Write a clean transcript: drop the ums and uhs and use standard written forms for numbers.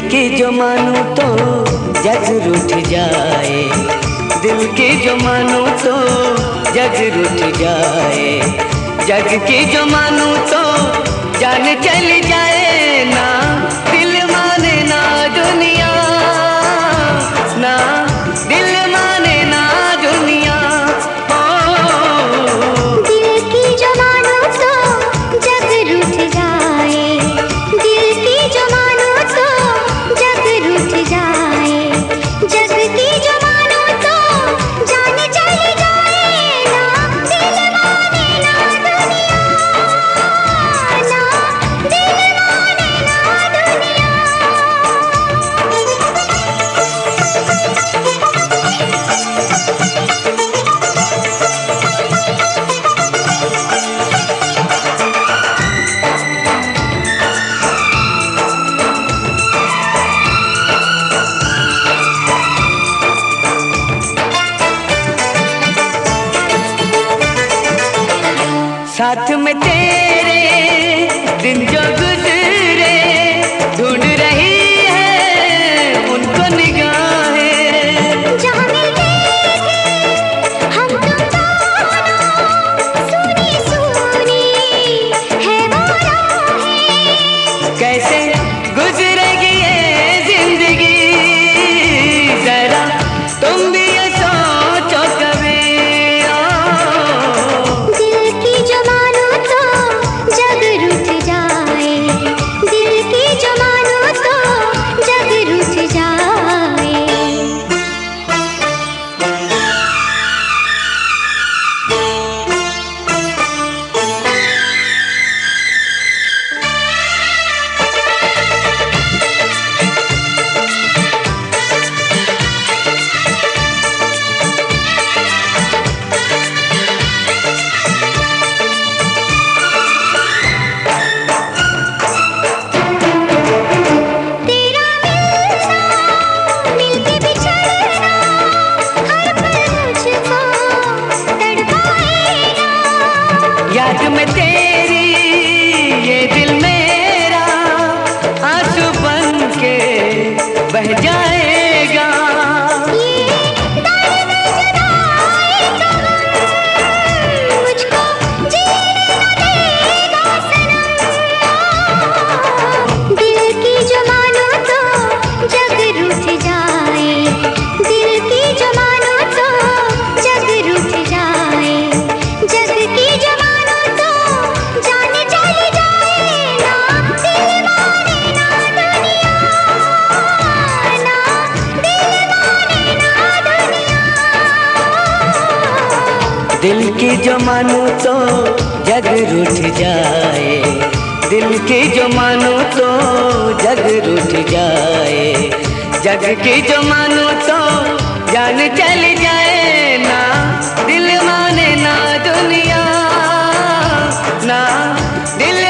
की जो मानूं तो जग रूठ जाए, दिल की जो मानूं तो जग रूठ जाए, जग की जो मानूं तो जान चली जाए ना, दिल माने ना दुनिया, ना दिल माने ना दुनिया। दिल की जो मानूं तो जग रूठ जाए, दिल की जो मानूं तो जग रूठ जाए, जग की जो मानूं तो जान चली जाए ना, दिल माने ना दुनिया, ना दिल माने ना दुनिया। साथ में तेरे दिन जो गुजरे, ढूंढ रही है उनको निगाहें, जहाँ मिलते थे हम तुम दोनों, सुनी सुनी है वो राहें। कैसे गुजरेगी ये जिंदगी, जरा तुम भी ये सोचो कभी। दिल की जो मानूं तो जग रूठ जाए, दिल की जो मानूं तो जग रूठ जाए। तेरा मिलना मिलके बिछड़ना हर पल मुझको तड़पाएगा, याद में तेरी ये दिल मेरा आंसू बन के बह जाएगा। ये दर्द जुदाई का गम मुझको जीने न देगा सनम। दिल की जो मानूं तो जग रूठ जाए, दिल की जो मानूं तो जग रूठ जाए, जग की जो मानूं तो जान चली जाए ना, दिल माने ना दुनिया, ना दिल माने ना दुनिया। दिल की जो मानूं तो जग रूठ जाए, दिल की जो मानूं तो जग रूठ जाए, जग की जो मानूं तो जान चली जाए ना, दिल माने ना दुनिया, ना दिल